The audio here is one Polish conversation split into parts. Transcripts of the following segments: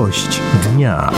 Gość dnia.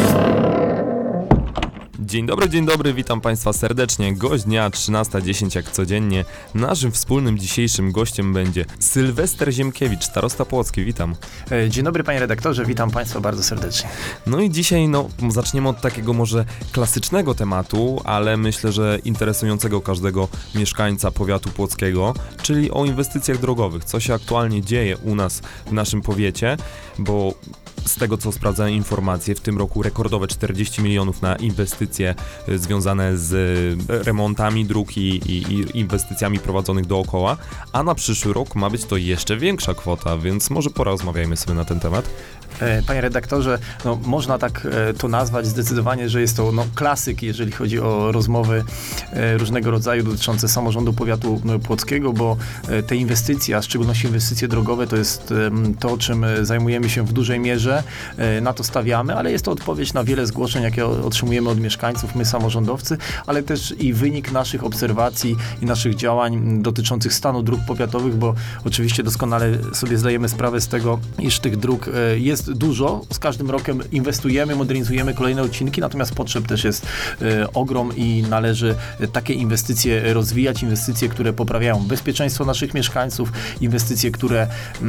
Dzień dobry, witam Państwa serdecznie. Gość dnia 13:10 jak codziennie. Naszym wspólnym dzisiejszym gościem będzie Sylwester Ziemkiewicz, starosta płocki. Witam. Dzień dobry panie redaktorze, witam Państwa bardzo serdecznie. No i dzisiaj zaczniemy od takiego może klasycznego tematu, ale myślę, że interesującego każdego mieszkańca powiatu płockiego, czyli o inwestycjach drogowych. Co się aktualnie dzieje u nas w naszym powiecie, bo z tego, co sprawdzałem informacje, w tym roku rekordowe 40 milionów na inwestycje związane z remontami dróg i inwestycjami prowadzonych dookoła, a na przyszły rok ma być to jeszcze większa kwota, więc może porozmawiajmy sobie na ten temat. Panie redaktorze, można tak to nazwać zdecydowanie, że jest to klasyk, jeżeli chodzi o rozmowy różnego rodzaju dotyczące samorządu powiatu płockiego, bo te inwestycje, a w szczególności inwestycje drogowe, to jest to, czym zajmujemy się w dużej mierze, na to stawiamy, ale jest to odpowiedź na wiele zgłoszeń, jakie otrzymujemy od mieszkańców, my samorządowcy, ale też i wynik naszych obserwacji i naszych działań dotyczących stanu dróg powiatowych, bo oczywiście doskonale sobie zdajemy sprawę z tego, iż tych dróg jest dużo. Z każdym rokiem inwestujemy, modernizujemy kolejne odcinki, natomiast potrzeb też jest ogrom i należy takie inwestycje rozwijać, inwestycje, które poprawiają bezpieczeństwo naszych mieszkańców, inwestycje, które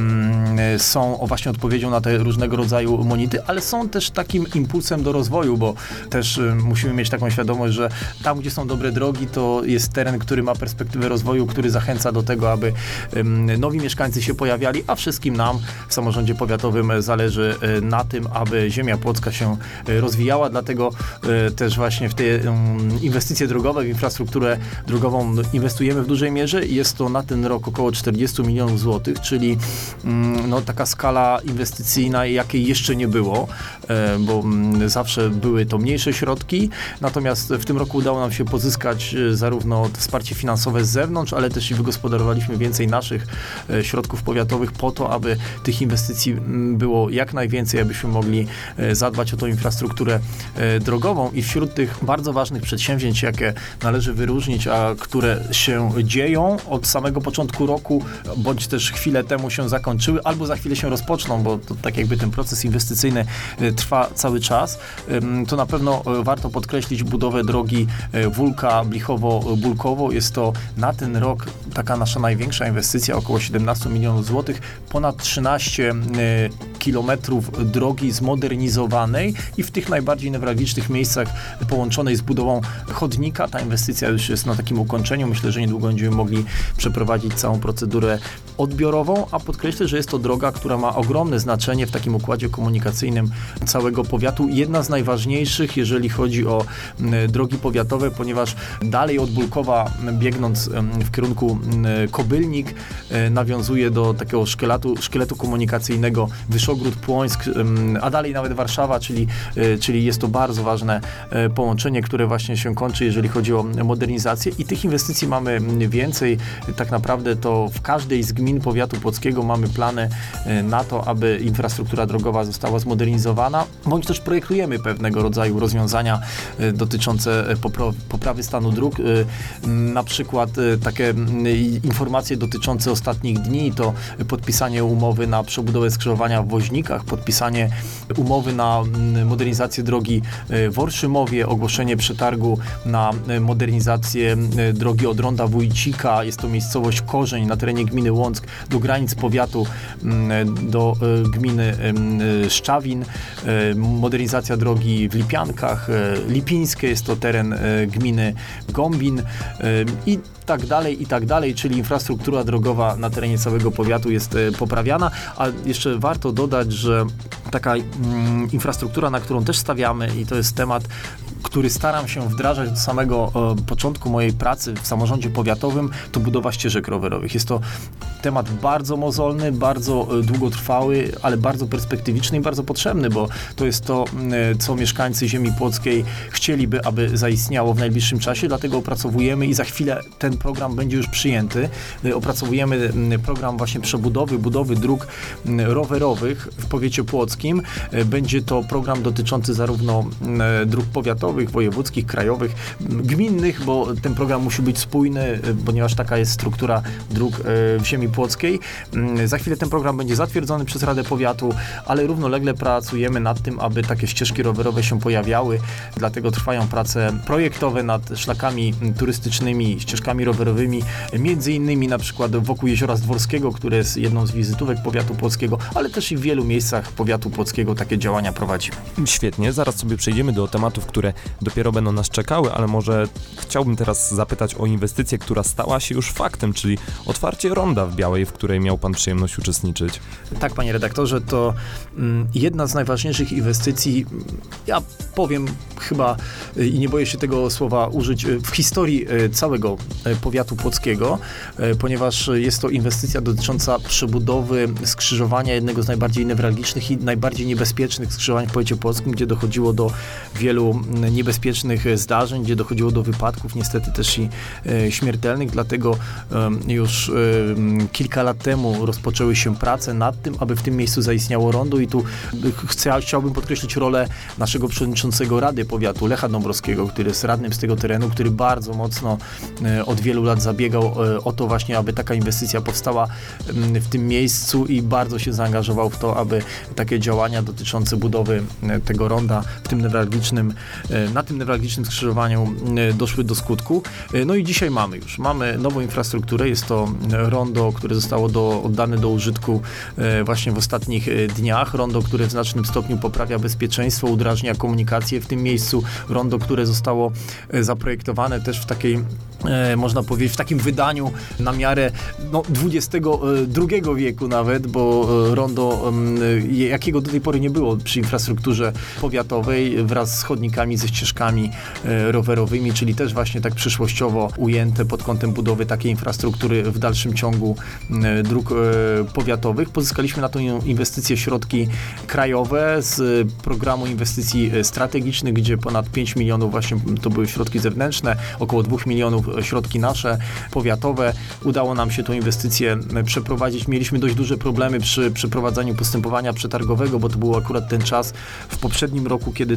są właśnie odpowiedzią na te różnego rodzaju monity, ale są też takim impulsem do rozwoju, bo też musimy mieć taką świadomość, że tam, gdzie są dobre drogi, to jest teren, który ma perspektywę rozwoju, który zachęca do tego, aby nowi mieszkańcy się pojawiali, a wszystkim nam w samorządzie powiatowym zależy na tym, aby ziemia płocka się rozwijała, dlatego też właśnie w te inwestycje drogowe, w infrastrukturę drogową inwestujemy w dużej mierze. Jest to na ten rok około 40 milionów złotych, czyli taka skala inwestycyjna, jakiej jeszcze nie było, bo zawsze były to mniejsze środki, natomiast w tym roku udało nam się pozyskać zarówno wsparcie finansowe z zewnątrz, ale też i wygospodarowaliśmy więcej naszych środków powiatowych po to, aby tych inwestycji było jak najwięcej, abyśmy mogli zadbać o tą infrastrukturę drogową i wśród tych bardzo ważnych przedsięwzięć, jakie należy wyróżnić, a które się dzieją od samego początku roku, bądź też chwilę temu się zakończyły, albo za chwilę się rozpoczną, bo to tak jakby ten proces inwestycyjny trwa cały czas, to na pewno warto podkreślić budowę drogi Wólka Blichowo-Bulkowo. Jest to na ten rok taka nasza największa inwestycja, około 17 milionów złotych, ponad 13 kilometrów drogi zmodernizowanej i w tych najbardziej newralgicznych miejscach połączonej z budową chodnika. Ta inwestycja już jest na takim ukończeniu. Myślę, że niedługo będziemy mogli przeprowadzić całą procedurę odbiorową, a podkreślę, że jest to droga, która ma ogromne znaczenie w takim układzie komunikacyjnym całego powiatu. Jedna z najważniejszych, jeżeli chodzi o drogi powiatowe, ponieważ dalej od Bulkowa, biegnąc w kierunku Kobylnik, nawiązuje do takiego szkieletu komunikacyjnego Wyszogród-Płońsk, a dalej nawet Warszawa, czyli jest to bardzo ważne połączenie, które właśnie się kończy, jeżeli chodzi o modernizację i tych inwestycji mamy więcej. Tak naprawdę to w każdej z gmin powiatu płockiego mamy plany na to, aby infrastruktura drogowa została zmodernizowana, bądź też projektujemy pewnego rodzaju rozwiązania dotyczące poprawy stanu dróg. Na przykład takie informacje dotyczące ostatnich dni to podpisanie umowy na przebudowę skrzyżowania w Woźnikach, podpisanie umowy na modernizację drogi w Orszymowie, ogłoszenie przetargu na modernizację drogi od ronda Wójcika, jest to miejscowość Korzeń na terenie gminy Łąck, do granic powiatu, do gminy Szczawin, modernizacja drogi w Lipiankach, Lipińskie, jest to teren gminy Gombin i tak dalej, czyli infrastruktura drogowa na terenie całego powiatu jest poprawiana, a jeszcze warto dodać, że taka infrastruktura, na którą też stawiamy i to jest temat, który staram się wdrażać od samego początku mojej pracy w samorządzie powiatowym, to budowa ścieżek rowerowych. Jest to temat bardzo mozolny, bardzo długotrwały, ale bardzo perspektywiczny i bardzo potrzebny, bo to jest to, co mieszkańcy ziemi płockiej chcieliby, aby zaistniało w najbliższym czasie, dlatego opracowujemy i za chwilę ten program będzie już przyjęty. Opracowujemy program właśnie budowy dróg rowerowych w powiecie płockim. Będzie to program dotyczący zarówno dróg powiatowych, wojewódzkich, krajowych, gminnych, bo ten program musi być spójny, ponieważ taka jest struktura dróg w ziemi Płockiej. Za chwilę ten program będzie zatwierdzony przez Radę Powiatu, ale równolegle pracujemy nad tym, aby takie ścieżki rowerowe się pojawiały. Dlatego trwają prace projektowe nad szlakami turystycznymi, ścieżkami rowerowymi, między innymi na przykład wokół Jeziora Zdworskiego, które jest jedną z wizytówek powiatu płockiego, ale też i w wielu miejscach powiatu płockiego takie działania prowadzimy. Świetnie, zaraz sobie przejdziemy do tematów, które dopiero będą nas czekały, ale może chciałbym teraz zapytać o inwestycję, która stała się już faktem, czyli otwarcie ronda w Białej, w której miał pan przyjemność uczestniczyć. Tak, panie redaktorze, to jedna z najważniejszych inwestycji, ja powiem chyba i nie boję się tego słowa użyć, w historii całego powiatu płockiego, ponieważ jest to inwestycja dotycząca przebudowy skrzyżowania, jednego z najbardziej newralgicznych i najbardziej niebezpiecznych skrzyżowań w powiecie płockim, gdzie dochodziło do wielu niebezpiecznych zdarzeń, gdzie dochodziło do wypadków, niestety też i śmiertelnych, dlatego już kilka lat temu rozpoczęły się prace nad tym, aby w tym miejscu zaistniało rondo i tu chciałbym podkreślić rolę naszego przewodniczącego Rady Powiatu, Lecha Dąbrowskiego, który jest radnym z tego terenu, który bardzo mocno od wielu lat zabiegał o to właśnie, aby taka inwestycja powstała w tym miejscu i bardzo się zaangażował w to, aby takie działania dotyczące budowy tego ronda w tym na tym newralgicznym skrzyżowaniu doszły do skutku. No i dzisiaj mamy nową infrastrukturę, jest to rondo, które zostało oddane do użytku właśnie w ostatnich dniach, rondo, które w znacznym stopniu poprawia bezpieczeństwo, udrażnia komunikację w tym miejscu, rondo, które zostało zaprojektowane też w takiej, można powiedzieć, w takim wydaniu na miarę XXI wieku nawet, bo rondo, jakiego do tej pory nie było przy infrastrukturze powiatowej, wraz z chodnikami, ze ścieżkami rowerowymi, czyli też właśnie tak przyszłościowo ujęte pod kątem budowy takiej infrastruktury w dalszym ciągu dróg powiatowych. Pozyskaliśmy na tą inwestycję środki krajowe z programu inwestycji strategicznych, gdzie ponad 5 milionów właśnie to były środki zewnętrzne, około 2 milionów środki nasze, powiatowe. Udało nam się tą inwestycję przeprowadzić. Mieliśmy dość duże problemy przy przeprowadzaniu postępowania przetargowego, bo to był akurat ten czas w poprzednim roku, kiedy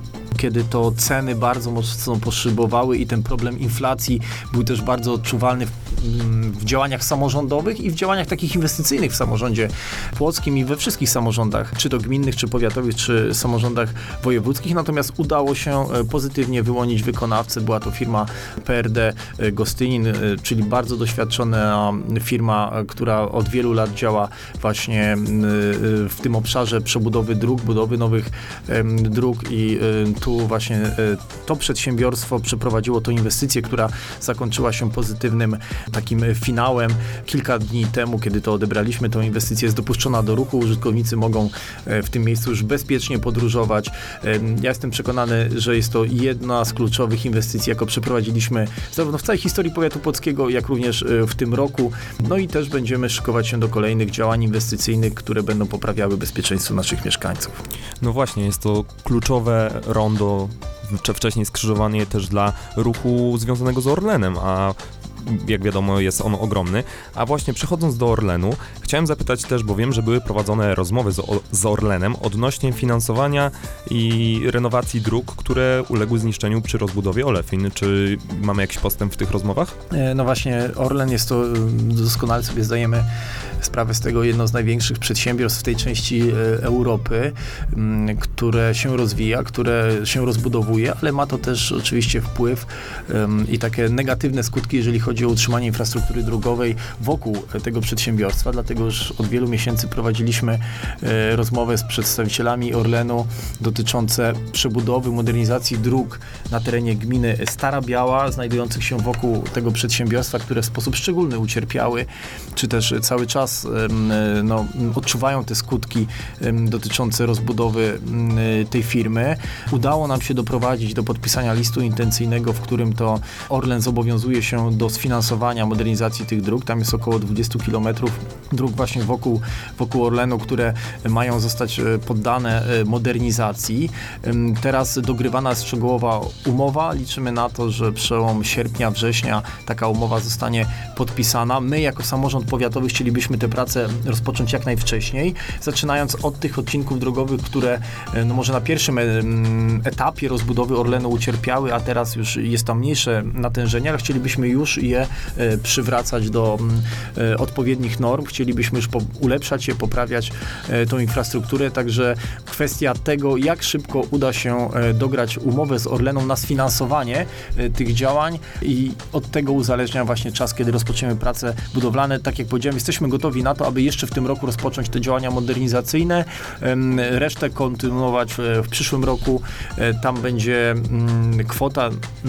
to ceny bardzo mocno poszybowały i ten problem inflacji był też bardzo odczuwalny w działaniach samorządowych i w działaniach takich inwestycyjnych w samorządzie płockim i we wszystkich samorządach, czy to gminnych, czy powiatowych, czy samorządach wojewódzkich. Natomiast udało się pozytywnie wyłonić wykonawcę. Była to firma PRD Gostynin, czyli bardzo doświadczona firma, która od wielu lat działa właśnie w tym obszarze przebudowy dróg, budowy nowych dróg i tu właśnie to przedsiębiorstwo przeprowadziło tą inwestycję, która zakończyła się pozytywnym takim finałem. Kilka dni temu, kiedy to odebraliśmy, tą inwestycję jest dopuszczona do ruchu. Użytkownicy mogą w tym miejscu już bezpiecznie podróżować. Ja jestem przekonany, że jest to jedna z kluczowych inwestycji, jaką przeprowadziliśmy zarówno w całej historii powiatu płockiego, jak również w tym roku. No i też będziemy szykować się do kolejnych działań inwestycyjnych, które będą poprawiały bezpieczeństwo naszych mieszkańców. No właśnie, jest to kluczowe rondo, wcześniej skrzyżowanie też dla ruchu związanego z Orlenem, a jak wiadomo jest on ogromny. A właśnie przechodząc do Orlenu, chciałem zapytać też, bo wiem, że były prowadzone rozmowy z Orlenem odnośnie finansowania i renowacji dróg, które uległy zniszczeniu przy rozbudowie Olefin. Czy mamy jakiś postęp w tych rozmowach? No właśnie, Orlen jest to, doskonale sobie zdajemy sprawę z tego, jedno z największych przedsiębiorstw w tej części Europy, które się rozwija, które się rozbudowuje, ale ma to też oczywiście wpływ i takie negatywne skutki, jeżeli chodzi o utrzymanie infrastruktury drogowej wokół tego przedsiębiorstwa. Dlatego już od wielu miesięcy prowadziliśmy rozmowę z przedstawicielami Orlenu dotyczące przebudowy, modernizacji dróg na terenie gminy Stara Biała, znajdujących się wokół tego przedsiębiorstwa, które w sposób szczególny ucierpiały, czy też cały czas odczuwają te skutki dotyczące rozbudowy tej firmy. Udało nam się doprowadzić do podpisania listu intencyjnego, w którym to Orlen zobowiązuje się do sfinansowania modernizacji tych dróg. Tam jest około 20 km dróg właśnie wokół Orlenu, które mają zostać poddane modernizacji. Teraz dogrywana jest szczegółowa umowa. Liczymy na to, że przełom sierpnia, września taka umowa zostanie podpisana. My jako samorząd powiatowy chcielibyśmy te prace rozpocząć jak najwcześniej, zaczynając od tych odcinków drogowych, które może na pierwszym etapie rozbudowy Orlenu ucierpiały, a teraz już jest tam mniejsze natężenie, ale chcielibyśmy już je je przywracać do odpowiednich norm. Chcielibyśmy już ulepszać je, poprawiać tą infrastrukturę, także kwestia tego, jak szybko uda się dograć umowę z Orleną na sfinansowanie tych działań i od tego uzależnia właśnie czas, kiedy rozpoczniemy prace budowlane. Tak jak powiedziałem, jesteśmy gotowi na to, aby jeszcze w tym roku rozpocząć te działania modernizacyjne, resztę kontynuować w przyszłym roku. Tam będzie kwota,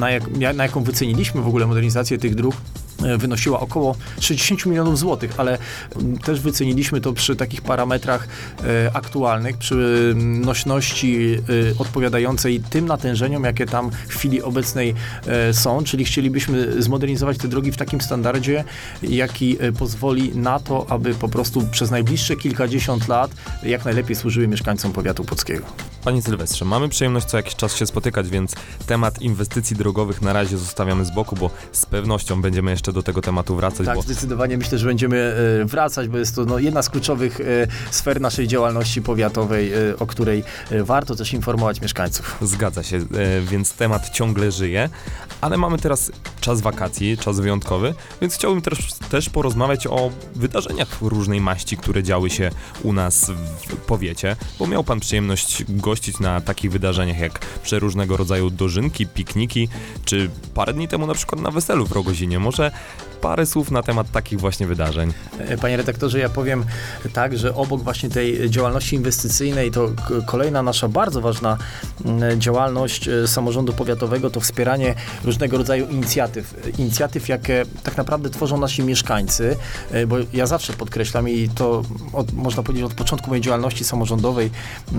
na jaką wyceniliśmy w ogóle modernizację tych dróg, wynosiła około 60 milionów złotych, ale też wyceniliśmy to przy takich parametrach aktualnych, przy nośności odpowiadającej tym natężeniom, jakie tam w chwili obecnej są, czyli chcielibyśmy zmodernizować te drogi w takim standardzie, jaki pozwoli na to, aby po prostu przez najbliższe kilkadziesiąt lat jak najlepiej służyły mieszkańcom powiatu płockiego. Panie Sylwestrze, mamy przyjemność co jakiś czas się spotykać, więc temat inwestycji drogowych na razie zostawiamy z boku, bo z pewnością będziemy jeszcze do tego tematu wracać. Tak, zdecydowanie myślę, że będziemy wracać, bo jest to jedna z kluczowych sfer naszej działalności powiatowej, o której warto też informować mieszkańców. Zgadza się, więc temat ciągle żyje, ale mamy teraz czas wakacji, czas wyjątkowy, więc chciałbym też porozmawiać o wydarzeniach różnej maści, które działy się u nas w powiecie, bo miał pan przyjemność gościć na takich wydarzeniach jak przeróżnego rodzaju dożynki, pikniki, czy parę dni temu na przykład na weselu w Rogozinie. Może parę słów na temat takich właśnie wydarzeń. Panie redaktorze, ja powiem tak, że obok właśnie tej działalności inwestycyjnej to kolejna nasza bardzo ważna działalność samorządu powiatowego to wspieranie różnego rodzaju inicjatyw, jakie tak naprawdę tworzą nasi mieszkańcy, bo ja zawsze podkreślam i to można powiedzieć od początku mojej działalności samorządowej,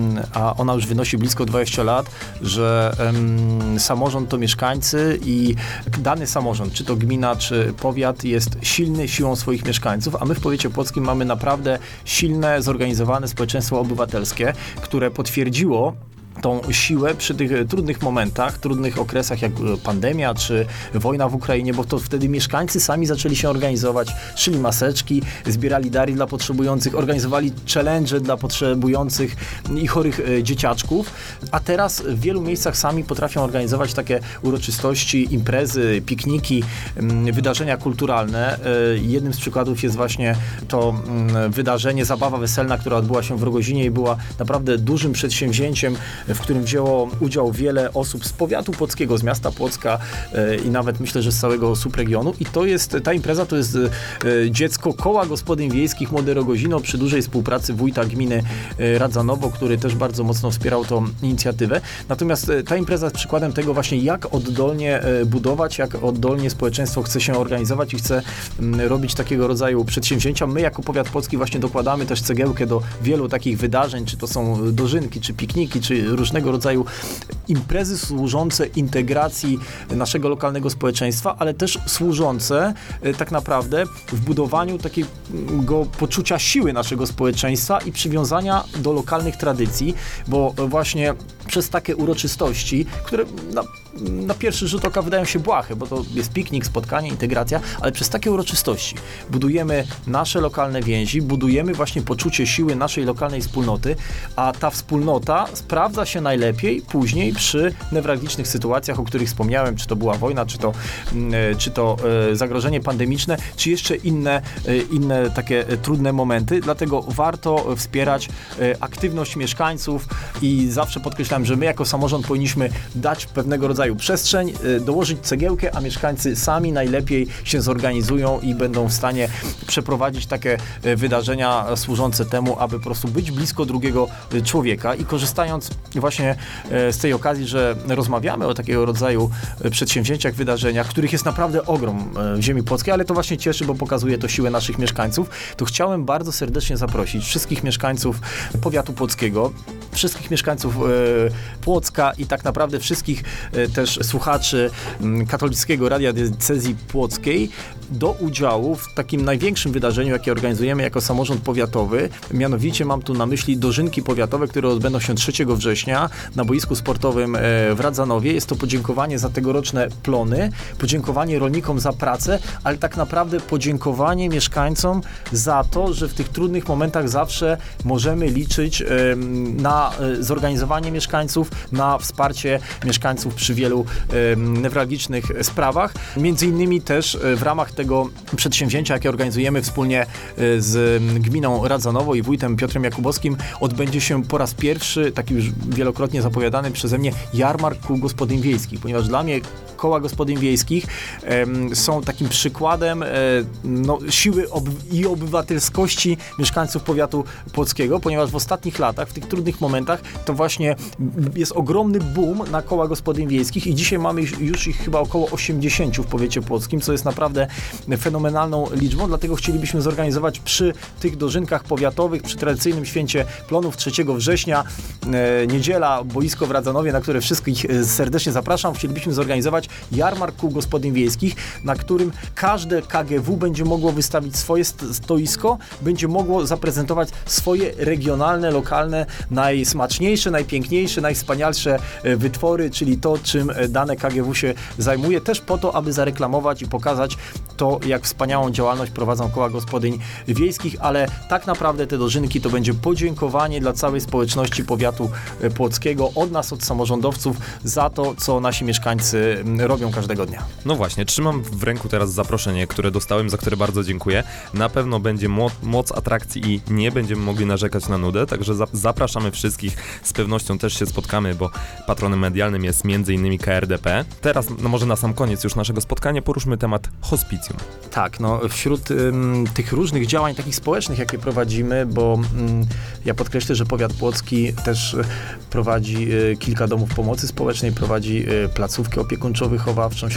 a ona już wynosi blisko 20 lat, że samorząd to mieszkańcy i dany samorząd, czy to gmina, czy powiat jest silny siłą swoich mieszkańców, a my w powiecie płockim mamy naprawdę silne, zorganizowane społeczeństwo obywatelskie, które potwierdziło tą siłę przy tych trudnych momentach, trudnych okresach jak pandemia czy wojna w Ukrainie, bo to wtedy mieszkańcy sami zaczęli się organizować, szyli maseczki, zbierali dary dla potrzebujących, organizowali challenge dla potrzebujących i chorych dzieciaczków, a teraz w wielu miejscach sami potrafią organizować takie uroczystości, imprezy, pikniki, wydarzenia kulturalne. Jednym z przykładów jest właśnie to wydarzenie, zabawa weselna, która odbyła się w Rogozinie i była naprawdę dużym przedsięwzięciem, w którym wzięło udział wiele osób z powiatu płockiego, z miasta Płocka i nawet myślę, że z całego subregionu. I ta impreza to jest dziecko Koła Gospodyń Wiejskich Młode Rogozino przy dużej współpracy wójta gminy Radzanowo, który też bardzo mocno wspierał tą inicjatywę. Natomiast ta impreza jest przykładem tego właśnie, jak oddolnie budować, jak oddolnie społeczeństwo chce się organizować i chce robić takiego rodzaju przedsięwzięcia. My jako powiat płocki właśnie dokładamy też cegiełkę do wielu takich wydarzeń, czy to są dożynki, czy pikniki, czy różnego rodzaju imprezy służące integracji naszego lokalnego społeczeństwa, ale też służące tak naprawdę w budowaniu takiego poczucia siły naszego społeczeństwa i przywiązania do lokalnych tradycji, bo właśnie przez takie uroczystości, które na pierwszy rzut oka wydają się błahe, bo to jest piknik, spotkanie, integracja, ale przez takie uroczystości budujemy nasze lokalne więzi, budujemy właśnie poczucie siły naszej lokalnej wspólnoty, a ta wspólnota sprawdza się najlepiej później przy newralgicznych sytuacjach, o których wspomniałem, czy to była wojna, czy to zagrożenie pandemiczne, czy jeszcze inne takie trudne momenty. Dlatego warto wspierać aktywność mieszkańców i zawsze podkreślam, że my jako samorząd powinniśmy dać pewnego rodzaju przestrzeń, dołożyć cegiełkę, a mieszkańcy sami najlepiej się zorganizują i będą w stanie przeprowadzić takie wydarzenia służące temu, aby po prostu być blisko drugiego człowieka i korzystając właśnie z tej okazji, że rozmawiamy o takiego rodzaju przedsięwzięciach, wydarzeniach, których jest naprawdę ogrom w ziemi płockiej, ale to właśnie cieszy, bo pokazuje to siłę naszych mieszkańców, to chciałem bardzo serdecznie zaprosić wszystkich mieszkańców powiatu płockiego, wszystkich mieszkańców Płocka i tak naprawdę wszystkich też słuchaczy Katolickiego Radia Diecezji Płockiej do udziału w takim największym wydarzeniu, jakie organizujemy jako samorząd powiatowy. Mianowicie mam tu na myśli dożynki powiatowe, które odbędą się 3 września na boisku sportowym w Radzanowie. Jest to podziękowanie za tegoroczne plony, podziękowanie rolnikom za pracę, ale tak naprawdę podziękowanie mieszkańcom za to, że w tych trudnych momentach zawsze możemy liczyć na na zorganizowanie mieszkańców, na wsparcie mieszkańców przy wielu newralgicznych sprawach. Między innymi też w ramach tego przedsięwzięcia, jakie organizujemy wspólnie z gminą Radzanowo i wójtem Piotrem Jakubowskim, odbędzie się po raz pierwszy, taki już wielokrotnie zapowiadany przeze mnie, jarmark kół gospodyń wiejskich, ponieważ dla mnie koła gospodyń wiejskich są takim przykładem siły i obywatelskości mieszkańców powiatu płockiego, ponieważ w ostatnich latach, w tych trudnych momentach, to właśnie jest ogromny boom na koła gospodyń wiejskich i dzisiaj mamy już ich chyba około 80 w powiecie płockim, co jest naprawdę fenomenalną liczbą, dlatego chcielibyśmy zorganizować przy tych dożynkach powiatowych, przy tradycyjnym święcie Plonów 3 września, niedziela, boisko w Radzanowie, na które wszystkich serdecznie zapraszam. Chcielibyśmy zorganizować jarmark kół gospodyń wiejskich, na którym każde KGW będzie mogło wystawić swoje stoisko, będzie mogło zaprezentować swoje regionalne, lokalne, najsmaczniejsze, najpiękniejsze, najwspanialsze wytwory, czyli to, czym dane KGW się zajmuje, też po to, aby zareklamować i pokazać to, jak wspaniałą działalność prowadzą koła gospodyń wiejskich, ale tak naprawdę te dożynki to będzie podziękowanie dla całej społeczności powiatu płockiego, od nas, od samorządowców, za to, co nasi mieszkańcy robią każdego dnia. No właśnie, trzymam w ręku teraz zaproszenie, które dostałem, za które bardzo dziękuję. Na pewno będzie moc atrakcji i nie będziemy mogli narzekać na nudę, także zapraszamy wszystkich. Z pewnością też się spotkamy, bo patronem medialnym jest m.in. KRDP. Teraz, może na sam koniec już naszego spotkania poruszmy temat hospicjum. Tak, wśród tych różnych działań takich społecznych, jakie prowadzimy, bo ja podkreślę, że powiat płocki też prowadzi kilka domów pomocy społecznej, prowadzi placówkę opiekuńczo-wychowawczą,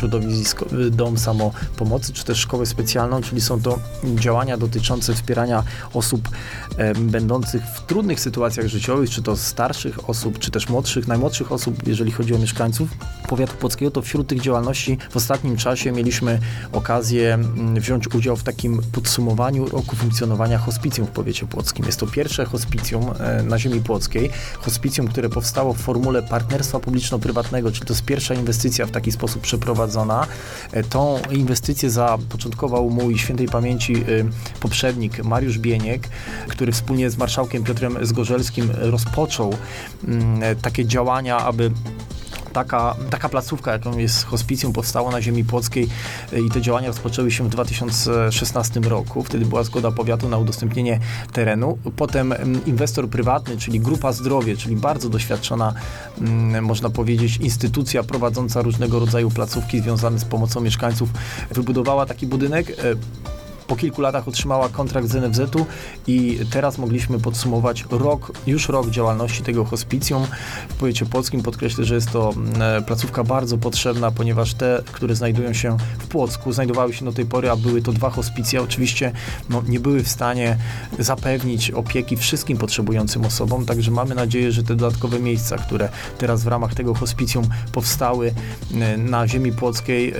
dom samopomocy, czy też szkołę specjalną, czyli są to działania dotyczące wspierania osób będących w trudnych sytuacjach życiowych, czy to starszych osób, czy też najmłodszych osób, jeżeli chodzi o mieszkańców powiatu płockiego, to wśród tych działalności w ostatnim czasie mieliśmy okazję wziąć udział w takim podsumowaniu roku funkcjonowania hospicjum w powiecie płockim. Jest to pierwsze hospicjum na ziemi płockiej. Hospicjum, które powstało w formule partnerstwa publiczno-prywatnego, czyli to jest pierwsza inwestycja w taki sposób przeprowadzona. Tą inwestycję zapoczątkował mój świętej pamięci poprzednik Mariusz Bieniek, który wspólnie z marszałkiem Piotrem Zgorzelskim rozpoczął takie działania, aby taka placówka, jaką jest hospicjum, powstała na ziemi płockiej i te działania rozpoczęły się w 2016 roku. Wtedy była zgoda powiatu na udostępnienie terenu. Potem inwestor prywatny, czyli Grupa Zdrowie, czyli bardzo doświadczona, można powiedzieć, instytucja prowadząca różnego rodzaju placówki związane z pomocą mieszkańców, wybudowała taki budynek. Po kilku latach otrzymała kontrakt z NFZ-u i teraz mogliśmy podsumować rok działalności tego hospicjum w powiecie płockim. Podkreślę, że jest to placówka bardzo potrzebna, ponieważ te, które znajdują się w Płocku, znajdowały się do tej pory, a były to 2 hospicja, oczywiście nie były w stanie zapewnić opieki wszystkim potrzebującym osobom, także mamy nadzieję, że te dodatkowe miejsca, które teraz w ramach tego hospicjum powstały na ziemi płockiej,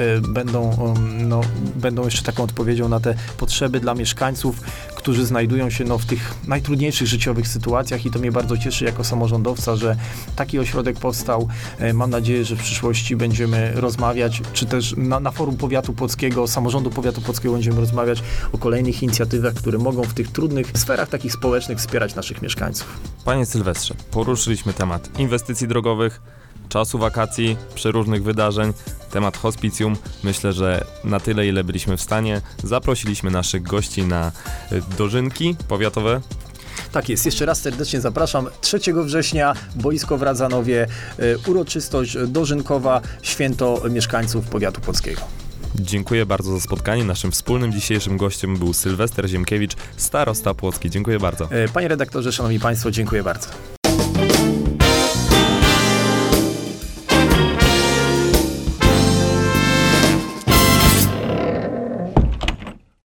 będą jeszcze taką odpowiedzią na te potrzeby dla mieszkańców, którzy znajdują się w tych najtrudniejszych życiowych sytuacjach i to mnie bardzo cieszy jako samorządowca, że taki ośrodek powstał. Mam nadzieję, że w przyszłości będziemy rozmawiać, czy też na forum powiatu płockiego, samorządu powiatu płockiego będziemy rozmawiać o kolejnych inicjatywach, które mogą w tych trudnych sferach takich społecznych wspierać naszych mieszkańców. Panie Sylwestrze, poruszyliśmy temat inwestycji drogowych, czasu wakacji, przeróżnych wydarzeń, temat hospicjum. Myślę, że na tyle, ile byliśmy w stanie. Zaprosiliśmy naszych gości na dożynki powiatowe. Tak jest. Jeszcze raz serdecznie zapraszam. 3 września, boisko w Radzanowie, uroczystość dożynkowa, święto mieszkańców powiatu płockiego. Dziękuję bardzo za spotkanie. Naszym wspólnym dzisiejszym gościem był Sylwester Ziemkiewicz, starosta płocki. Dziękuję bardzo. Panie redaktorze, szanowni państwo, dziękuję bardzo.